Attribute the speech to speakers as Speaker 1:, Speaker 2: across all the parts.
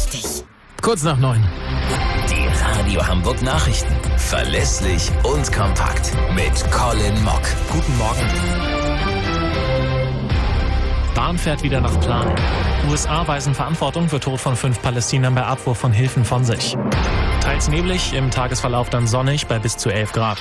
Speaker 1: richtig.
Speaker 2: Kurz nach 9.
Speaker 3: Die Radio Hamburg Nachrichten. Verlässlich und kompakt. Mit Colin Mock.
Speaker 2: Guten Morgen. Bahn fährt wieder nach Plan. USA weisen Verantwortung für Tod von 5 Palästinern bei Abwurf von Hilfen von sich. Teils neblig, im Tagesverlauf dann sonnig bei bis zu 11 Grad.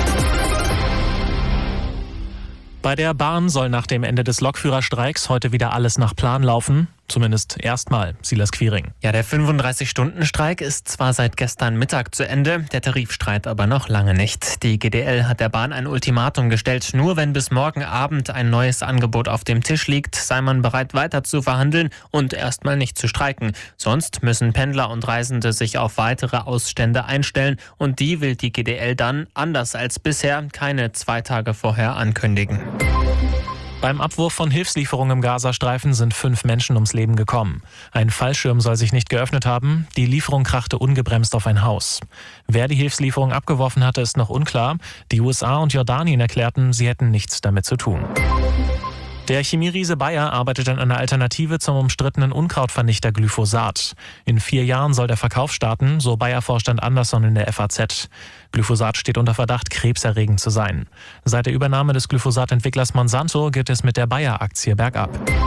Speaker 2: Bei der Bahn soll nach dem Ende des Lokführerstreiks heute wieder alles nach Plan laufen. Zumindest erstmal, Silas Quiring.
Speaker 4: Ja, der 35-Stunden-Streik ist zwar seit gestern Mittag zu Ende, der Tarifstreit aber noch lange nicht. Die GDL hat der Bahn ein Ultimatum gestellt. Nur wenn bis morgen Abend ein neues Angebot auf dem Tisch liegt, sei man bereit weiter zu verhandeln und erstmal nicht zu streiken. Sonst müssen Pendler und Reisende sich auf weitere Ausstände einstellen und die will die GDL dann, anders als bisher, keine 2 Tage vorher ankündigen.
Speaker 2: Beim Abwurf von Hilfslieferungen im Gazastreifen sind 5 Menschen ums Leben gekommen. Ein Fallschirm soll sich nicht geöffnet haben. Die Lieferung krachte ungebremst auf ein Haus. Wer die Hilfslieferung abgeworfen hatte, ist noch unklar. Die USA und Jordanien erklärten, sie hätten nichts damit zu tun. Der Chemieriese Bayer arbeitet an einer Alternative zum umstrittenen Unkrautvernichter Glyphosat. In 4 Jahren soll der Verkauf starten, so Bayer-Vorstand Andersson in der FAZ. Glyphosat steht unter Verdacht, krebserregend zu sein. Seit der Übernahme des Glyphosat-Entwicklers Monsanto geht es mit der Bayer-Aktie bergab.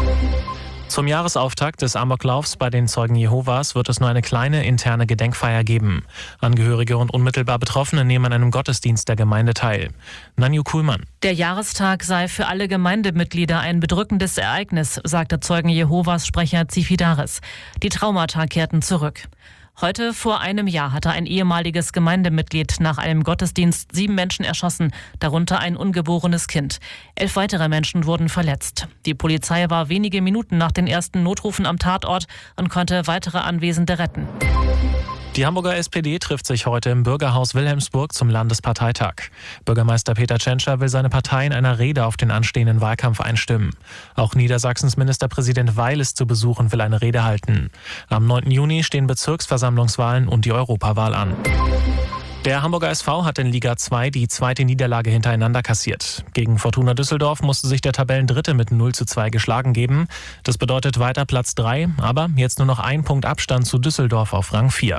Speaker 2: Zum Jahresauftakt des Amoklaufs bei den Zeugen Jehovas wird es nur eine kleine interne Gedenkfeier geben. Angehörige und unmittelbar Betroffene nehmen an einem Gottesdienst der Gemeinde teil. Nanju Kuhlmann.
Speaker 5: Der Jahrestag sei für alle Gemeindemitglieder ein bedrückendes Ereignis, sagte Zeugen Jehovas Sprecher Zifidaris. Die Traumata kehrten zurück. Heute vor einem Jahr hatte ein ehemaliges Gemeindemitglied nach einem Gottesdienst 7 Menschen erschossen, darunter ein ungeborenes Kind. 11 weitere Menschen wurden verletzt. Die Polizei war wenige Minuten nach den ersten Notrufen am Tatort und konnte weitere Anwesende retten.
Speaker 2: Die Hamburger SPD trifft sich heute im Bürgerhaus Wilhelmsburg zum Landesparteitag. Bürgermeister Peter Tschentscher will seine Partei in einer Rede auf den anstehenden Wahlkampf einstimmen. Auch Niedersachsens Ministerpräsident Weil ist zu Besuch und will eine Rede halten. Am 9. Juni stehen Bezirksversammlungswahlen und die Europawahl an. Der Hamburger SV hat in Liga 2 die 2. Niederlage hintereinander kassiert. Gegen Fortuna Düsseldorf musste sich der Tabellendritte mit 0:2 geschlagen geben. Das bedeutet weiter Platz 3, aber jetzt nur noch 1 Punkt Abstand zu Düsseldorf auf Rang 4.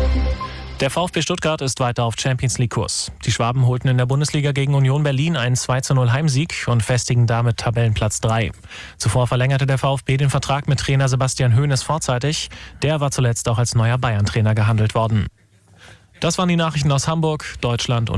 Speaker 2: Der VfB Stuttgart ist weiter auf Champions-League-Kurs. Die Schwaben holten in der Bundesliga gegen Union Berlin einen 2:0 Heimsieg und festigen damit Tabellenplatz 3. Zuvor verlängerte der VfB den Vertrag mit Trainer Sebastian Hoeneß vorzeitig. Der war zuletzt auch als neuer Bayern-Trainer gehandelt worden. Das waren die Nachrichten aus Hamburg, Deutschland und